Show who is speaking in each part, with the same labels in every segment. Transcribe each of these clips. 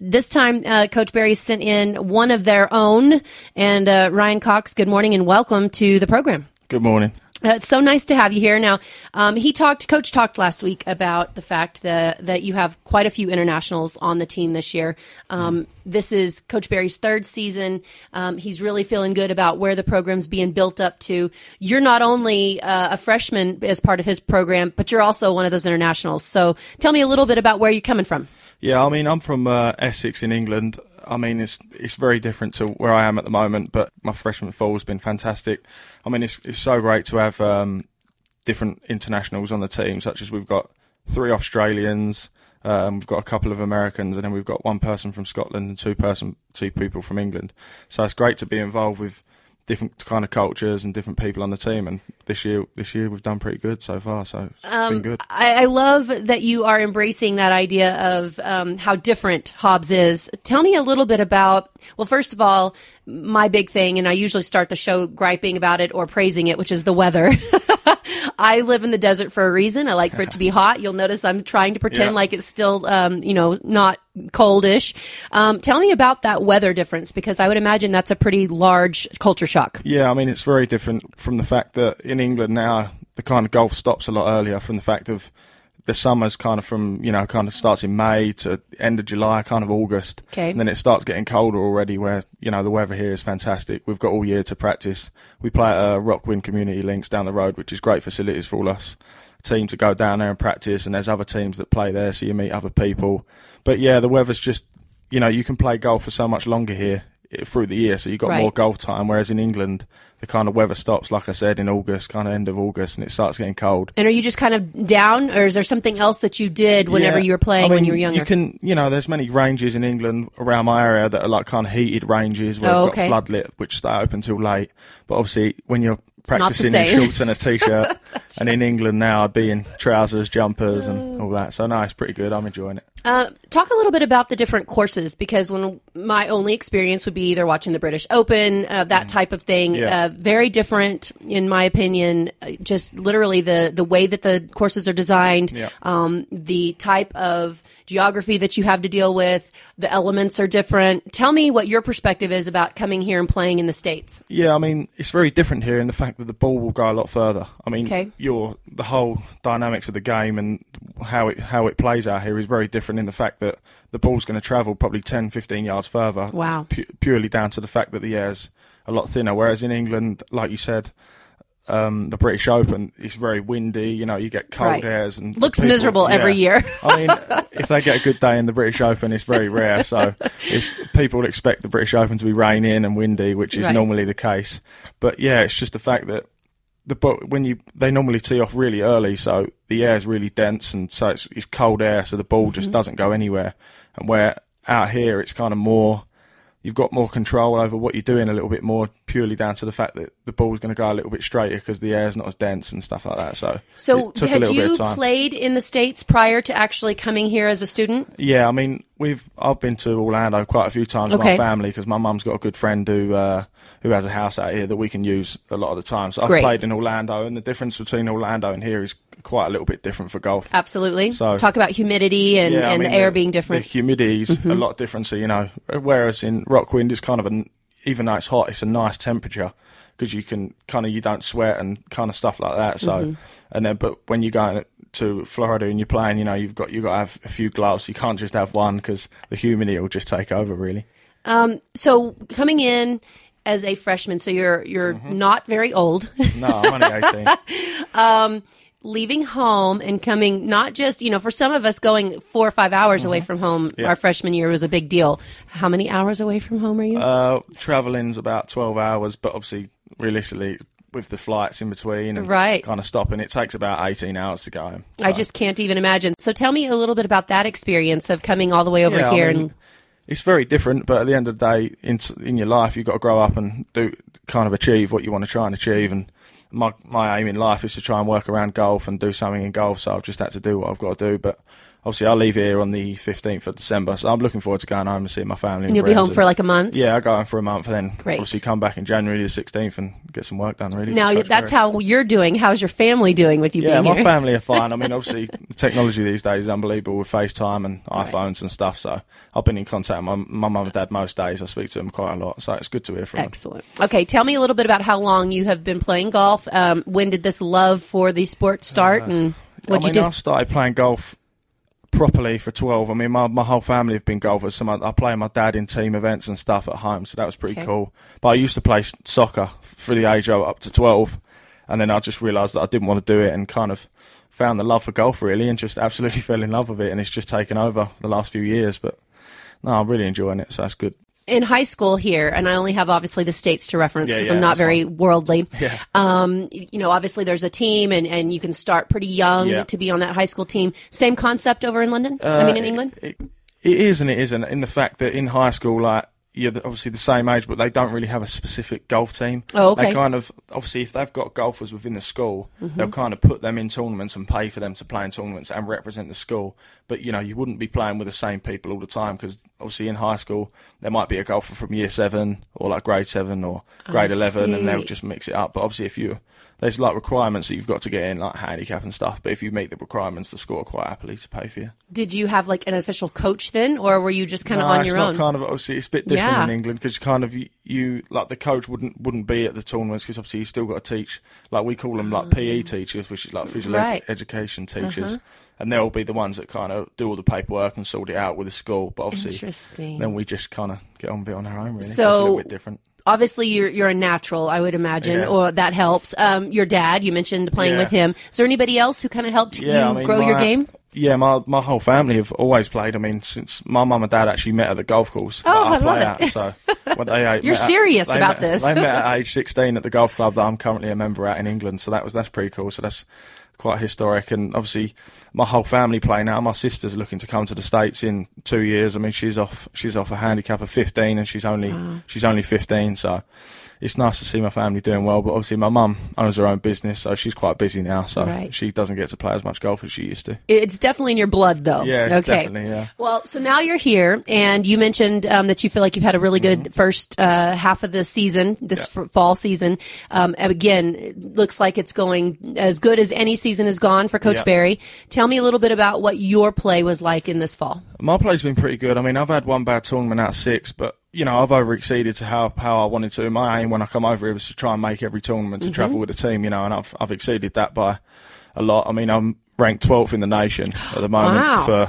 Speaker 1: this time, Coach Berry sent in one of their own. And Ryan Cox, good morning and welcome to the program.
Speaker 2: Good morning.
Speaker 1: It's so nice to have you here. Now, Coach talked last week about the fact that you have quite a few internationals on the team this year. This is Coach Berry's third season. He's really feeling good about where the program's being built up to. You're not only a freshman as part of his program, but you're also one of those internationals. So tell me a little bit about where you're coming from.
Speaker 2: Yeah, I mean, I'm from Essex in England. I mean, it's very different to where I am at the moment, but my freshman fall has been fantastic. I mean, it's so great to have different internationals on the team, such as we've got 3 Australians, we've got a couple of Americans, and then we've got one person from Scotland and two people from England. So it's great to be involved with different kind of cultures and different people on the team, and this year we've done pretty good so far, so it's been good.
Speaker 1: I love that you are embracing that idea of how different Hobbs is. Tell me a little bit about, well, first of all, my big thing, and I usually start the show griping about it or praising it, which is the weather. I live in the desert for a reason. I like for it to be hot. You'll notice I'm trying to pretend like it's still, not coldish. Tell me about that weather difference, because I would imagine that's a pretty large culture shock.
Speaker 2: Yeah, I mean, it's very different from the fact that in England now, the kind of golf stops a lot earlier, from the fact of the summer's kind of from, kind of starts in May to end of July, kind of August.
Speaker 1: Okay.
Speaker 2: And then it starts getting colder already, where, the weather here is fantastic. We've got all year to practice. We play at Rockwind Community Links down the road, which is great facilities for all us team to go down there and practice, and there's other teams that play there, so you meet other people. But yeah, the weather's just, you can play golf for so much longer here through the year, so you've got more golf time, whereas in England, the kind of weather stops, like I said, in August, kind of end of August, and it starts getting cold.
Speaker 1: And are you just kind of down, or is there something else that you did whenever you were playing when you were younger?
Speaker 2: You can, there's many ranges in England around my area that are like kind of heated ranges where they've got floodlit, which stay open until late. But obviously, when you're practicing in shorts and a t-shirt, and in England now I'd be in trousers, jumpers, and all that. So no, it's pretty good. I'm enjoying it.
Speaker 1: Talk a little bit about the different courses, because when my only experience would be either watching the British Open, that type of thing. Very different, in my opinion. Just literally the way that the courses are designed, the type of geography that you have to deal with, the elements are different. Tell me what your perspective is about coming here and playing in the States.
Speaker 2: Yeah, I mean, it's very different here in the fact that the ball will go a lot further. I mean, the whole dynamics of the game and how it plays out here is very different in the fact that the ball's going to travel probably 10, 15 yards further.
Speaker 1: Wow.
Speaker 2: Purely down to the fact that the air's a lot thinner. Whereas in England, like you said, the British Open is very windy. You get cold airs and
Speaker 1: looks miserable every year.
Speaker 2: I mean, if they get a good day in the British Open, it's very rare. So people expect the British Open to be raining and windy, which is normally the case. But yeah, it's just the fact that they normally tee off really early, so the air is really dense, and so it's cold air, so the ball just doesn't go anywhere. And where out here, it's kind of more, you've got more control over what you're doing a little bit more, purely down to the fact that the ball's going to go a little bit straighter because the air's not as dense and stuff like that. So it took a little bit of time.
Speaker 1: Had you played in the States prior to actually coming here as a student?
Speaker 2: Yeah, I mean, I've been to Orlando quite a few times with my family, because my mum's got a good friend who has a house out here that we can use a lot of the time. So I've played in Orlando, and the difference between Orlando and here is quite a little bit different for golf.
Speaker 1: Absolutely. So talk about humidity and the air being different.
Speaker 2: The humidity's a lot different. So, whereas in Rockwind it's kind of even though it's hot, it's a nice temperature, because you don't sweat and kind of stuff like that. So, but when you go to Florida and you're playing, you've got to have a few gloves. You can't just have one, because the humidity will just take over, really.
Speaker 1: So coming in as a freshman, so you're not very old.
Speaker 2: No, I'm only 18.
Speaker 1: Leaving home and coming, not just, for some of us going 4 or 5 hours away from home, our freshman year was a big deal. How many hours away from home are you?
Speaker 2: Traveling's about 12 hours, but obviously, realistically, with the flights in between and kind of stopping, it takes about 18 hours to go home. So.
Speaker 1: I just can't even imagine. So tell me a little bit about that experience of coming all the way over here.
Speaker 2: I mean, it's very different, but at the end of the day, in your life, you've got to grow up and achieve what you want to try and achieve. And my aim in life is to try and work around golf and do something in golf, so I've just had to do what I've got to do. But obviously I leave here on the 15th of December, so I'm looking forward to going home and seeing my family.
Speaker 1: And you'll be home for like a month?
Speaker 2: Yeah, I go home for a month, and then obviously come back in January the 16th and get some work done, really.
Speaker 1: Now, that's how you're doing. How's your family doing with you being here?
Speaker 2: Yeah, my family are fine. I mean, obviously, the technology these days is unbelievable with FaceTime and iPhones and stuff, so I've been in contact with my mum and dad most days. I speak to them quite a lot, so it's good to hear from them.
Speaker 1: Excellent. Okay, tell me a little bit about how long you have been playing golf. When did this love for the sport start, and what did you do?
Speaker 2: I started playing golf properly for 12. I mean, my whole family have been golfers, so I play with my dad in team events and stuff at home, so that was pretty cool. But I used to play soccer for the age of up to 12, and then I just realised that I didn't want to do it and kind of found the love for golf, really, and just absolutely fell in love with it, and it's just taken over the last few years. But no, I'm really enjoying it, so that's good.
Speaker 1: In high school here, and I only have obviously the states to reference because I'm not very worldly.
Speaker 2: Yeah.
Speaker 1: Obviously there's a team, and you can start pretty young to be on that high school team. Same concept over in London? In England?
Speaker 2: It is and it isn't, in the fact that in high school, like, you're obviously the same age, but they don't really have a specific golf team.
Speaker 1: Oh, okay.
Speaker 2: They kind of, obviously, if they've got golfers within the school, they'll kind of put them in tournaments and pay for them to play in tournaments and represent the school. But, you wouldn't be playing with the same people all the time, because obviously in high school, there might be a golfer from year 7 or like grade 7 or grade 11, and they'll just mix it up. But obviously there's like requirements that you've got to get in, like handicap and stuff. But if you meet the requirements, the school are quite happily to pay for you.
Speaker 1: Did you have like an official coach then, or were you just kind of on your own?
Speaker 2: It's not kind of, obviously it's a bit different in England, because kind of you like the coach wouldn't be at the tournaments, because obviously you still got to teach. Like we call them like PE teachers, which is like physical education teachers, and they'll be the ones that kind of do all the paperwork and sort it out with the school. But obviously, then we just kind of get on with it on our own. Really, so it's a little bit different.
Speaker 1: Obviously, you're a natural, I would imagine, or that helps. Your dad, you mentioned playing with him. Is there anybody else who kind of helped you grow your game?
Speaker 2: Yeah, my whole family have always played. I mean, since my mum and dad actually met at the golf course that I play at. So
Speaker 1: you're serious about this.
Speaker 2: They met at age 16 at the golf club that I'm currently a member at in England. So that's pretty cool. So that's quite historic. And obviously, my whole family play now. My sister's looking to come to the States in 2 years. I mean, she's off a handicap of 15, and she's only 15. So it's nice to see my family doing well. But obviously, my mum owns her own business, so she's quite busy now. So she doesn't get to play as much golf as she used to.
Speaker 1: It's definitely in your blood, though.
Speaker 2: Yeah, it's definitely, yeah.
Speaker 1: Well, so now you're here, and you mentioned that you feel like you've had a really good first half of the season, fall season. Again, it looks like it's going as good as any season has gone for Coach Berry. Tell me a little bit about what your play was like in this fall.
Speaker 2: My play's been pretty good. I mean, I've had one bad tournament out of 6, but I've over-exceeded to how I wanted to. My aim when I come over here was to try and make every tournament to travel with the team, and I've exceeded that by a lot. I mean, I'm ranked 12th in the nation at the moment for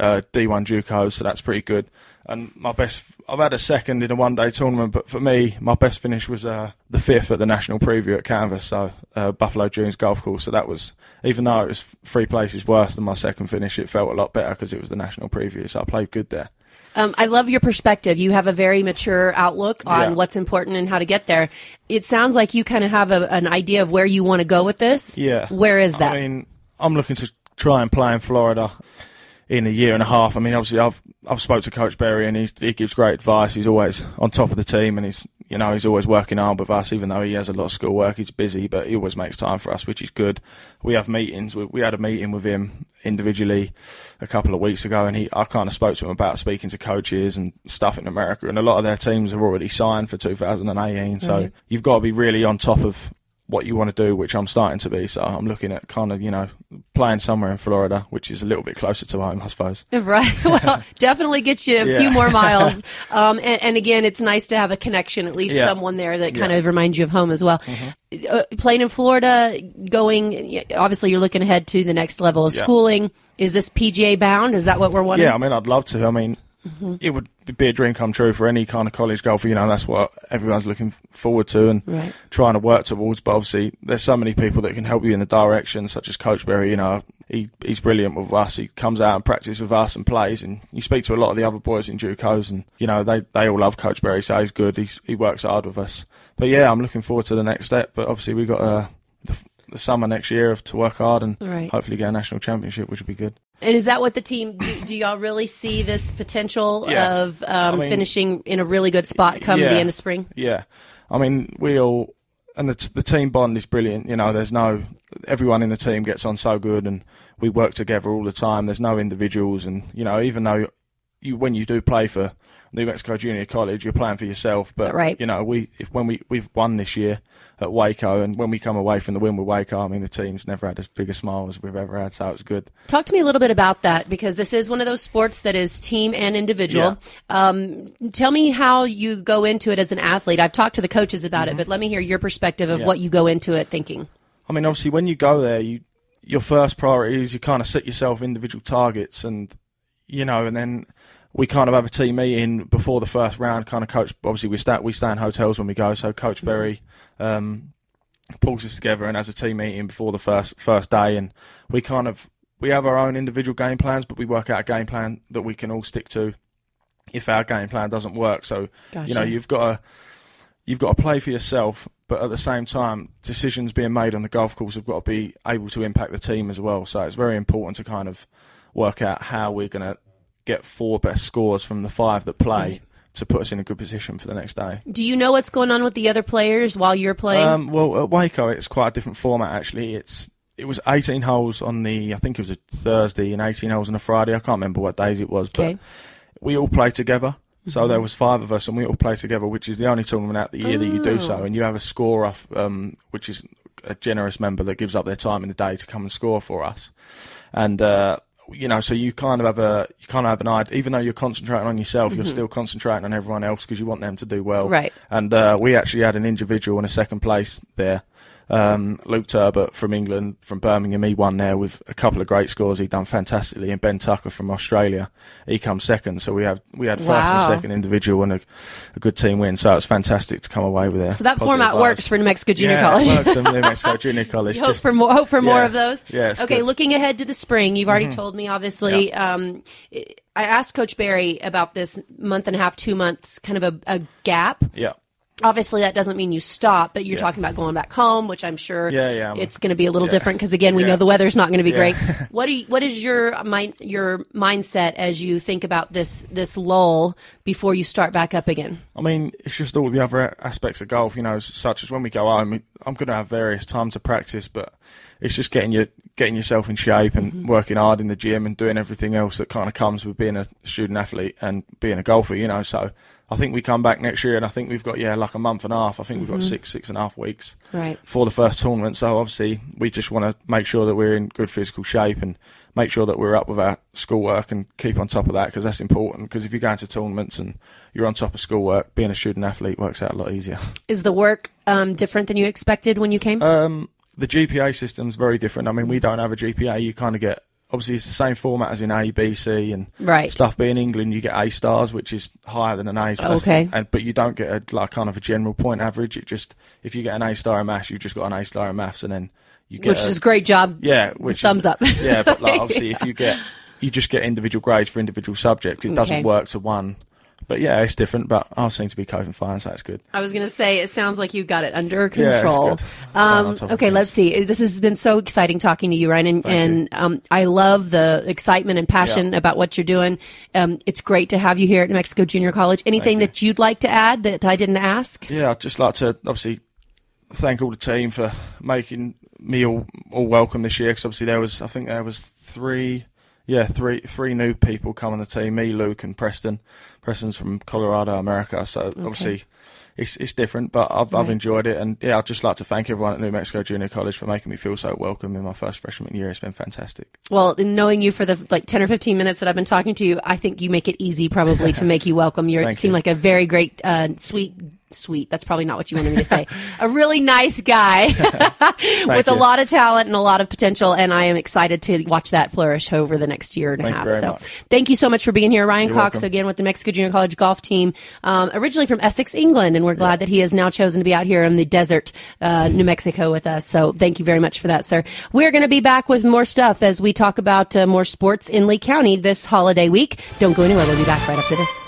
Speaker 2: D1 JUCO, so that's pretty good. And I've had a second in a one-day tournament, but for me, my best finish was the 5th at the national preview at Canvas, so Buffalo Dunes Golf Course. So that was, even though it was 3 places worse than my second finish, it felt a lot better because it was the national preview, so I played good there.
Speaker 1: I love your perspective. You have a very mature outlook on what's important and how to get there. It sounds like you kind of have an idea of where you want to go with this.
Speaker 2: Yeah.
Speaker 1: Where is that?
Speaker 2: I mean, I'm looking to try and play in Florida in a year and a half. I mean, obviously, I've spoke to Coach Berry, and he gives great advice. He's always on top of the team, and he's always working hard with us, even though he has a lot of schoolwork. He's busy, but he always makes time for us, which is good. We have meetings. We had a meeting with him individually a couple of weeks ago, and I kind of spoke to him about speaking to coaches and stuff in America, and a lot of their teams have already signed for 2018. So you've got to be really on top of what you want to do, which I'm starting to be. So I'm looking at kind of, playing somewhere in Florida, which is a little bit closer to home, I suppose.
Speaker 1: Right. Well, definitely gets you a few more miles. And again, it's nice to have a connection, at least someone there that kind of reminds you of home as well. Playing in Florida, obviously you're looking ahead to the next level of schooling. Is this PGA bound? Is that what we're wanting?
Speaker 2: Yeah, I mean, I'd love to. I mean, it would be a dream come true for any kind of college golfer. That's what everyone's looking forward to and trying to work towards. But obviously, there's so many people that can help you in the direction, such as Coach Berry. He's brilliant with us. He comes out and practices with us and plays. And you speak to a lot of the other boys in JUCOs, and they all love Coach Berry. So he's good. He works hard with us. But yeah, I'm looking forward to the next step. But obviously, we've got the summer next year to work hard and hopefully get a national championship, which would be good. And
Speaker 1: is that what the team, do y'all really see this potential of finishing in a really good spot come the end of spring?
Speaker 2: Yeah. I mean, we all and the team bond is brilliant. You know, everyone in the team gets on so good, and we work together all the time. There's no individuals, and you know, even though when you do play for New Mexico Junior College, you're playing for yourself. But
Speaker 1: right.
Speaker 2: You know, we've won this year at Waco, and when we come away from the win with Waco, I mean, the team's never had as big a smile as we've ever had, so it was good.
Speaker 1: Talk to me a little bit about that, because this is one of those sports that is team and individual. Yeah. Tell me how you go into it as an athlete. I've talked to the coaches about it, but let me hear your perspective of what you go into it thinking.
Speaker 2: I mean, obviously, when you go there, your first priority is you kind of set yourself individual targets, and you know, and then we kind of have a team meeting before the first round. Kind of coach. Obviously, we stay in hotels when we go, so Coach Berry pulls us together and has a team meeting before the first day, and we have our own individual game plans, but we work out a game plan that we can all stick to if our game plan doesn't work. So
Speaker 1: Gotcha.
Speaker 2: You know, you've got to play for yourself, but at the same time, decisions being made on the golf course have got to be able to impact the team as well. So it's very important to kind of work out how we're going to get 4 best scores from the 5 that play to put us in a good position for the next day.
Speaker 1: Do you know what's going on with the other players while you're playing?
Speaker 2: Well, at Waco, it's quite a different format, actually. It was 18 holes on I think it was a Thursday, and 18 holes on a Friday. I can't remember what days it was, but we all play together. So there was 5 of us, and we all play together, which is the only tournament out the year that you do so. And you have a scorer, which is a generous member that gives up their time in the day to come and score for us. And you know, so you kind of have an idea. Even though you're concentrating on yourself, you're still concentrating on everyone else because you want them to do well.
Speaker 1: Right.
Speaker 2: And we actually had an individual in a second place there. Luke Turbot from England, from Birmingham, he won there with a couple of great scores. He'd done fantastically. And Ben Tucker from Australia, he come second. So we had first and second individual and a good team win. So it was fantastic to come away with it.
Speaker 1: So that format works for New Mexico Junior College.
Speaker 2: Yeah, it works for New Mexico Junior College.
Speaker 1: Hope for more of those.
Speaker 2: Yeah,
Speaker 1: okay,
Speaker 2: good.
Speaker 1: Looking ahead to the spring, you've already told me, obviously. I asked Coach Berry about this month and a half, 2 months, kind of a gap.
Speaker 2: Yeah.
Speaker 1: Obviously, that doesn't mean you stop, but you're talking about going back home, which I'm sure it's going to be a little different because, again, we know the weather's not going to be great. What is your mindset as you think about this lull before you start back up again?
Speaker 2: I mean, it's just all the other aspects of golf, you know, such as when we go home, I'm going to have various times to practice, but it's just getting yourself in shape and working hard in the gym and doing everything else that kind of comes with being a student athlete and being a golfer, you know. So I think we come back next year, and I think we've got like a month and a half. I think we've got 6.5 weeks for the first tournament. So obviously we just want to make sure that we're in good physical shape and make sure that we're up with our schoolwork and keep on top of that, because that's important. Because if you go into tournaments and you're on top of schoolwork, being a student athlete works out a lot easier.
Speaker 1: Is the work different than you expected when you came?
Speaker 2: The GPA system's very different. I mean, we don't have a GPA. You kind of get, obviously it's the same format as in A, B, C and stuff. But in England, you get A stars, which is higher than an A. So but you don't get kind of a general point average. It just, if you get an A star in maths, you've just got an A star in maths, and then you get
Speaker 1: is a great job.
Speaker 2: Yeah, thumbs
Speaker 1: up.
Speaker 2: Yeah, but like, obviously if you just get individual grades for individual subjects. It doesn't work to one. But yeah, it's different, but I seem to be coping fine, so that's good.
Speaker 1: I was going to say, it sounds like you've got it under control.
Speaker 2: Yeah, it's good.
Speaker 1: Okay, let's see. This has been so exciting talking to you, Ryan, and I love the excitement and passion about what you're doing. It's great to have you here at New Mexico Junior College. Anything that you'd like to add that I didn't ask? Yeah, I'd just like to obviously thank all the team for making me all welcome this year, because obviously there was three new people come on the team, me, Luke and Preston. Preston's from Colorado, America, so obviously it's different, but I've enjoyed it. And I'd just like to thank everyone at New Mexico Junior College for making me feel so welcome in my first freshman year. It's been fantastic. Well, in knowing you for the 10 or 15 minutes that I've been talking to you, I think you make it easy probably to make you welcome. You seem like a very great, sweet. That's probably not what you wanted me to say. A really nice guy with a lot of talent and a lot of potential, and I am excited to watch that flourish over the next year and a half. So thank you so much for being here. Ryan Cox, welcome. Again with the Mexico Junior College golf team, originally from Essex, England, and we're glad that he has now chosen to be out here in the desert, New Mexico with us. So thank you very much for that, sir. We're going to be back with more stuff as we talk about more sports in Lake County this holiday week. Don't go anywhere. We'll be back right after this.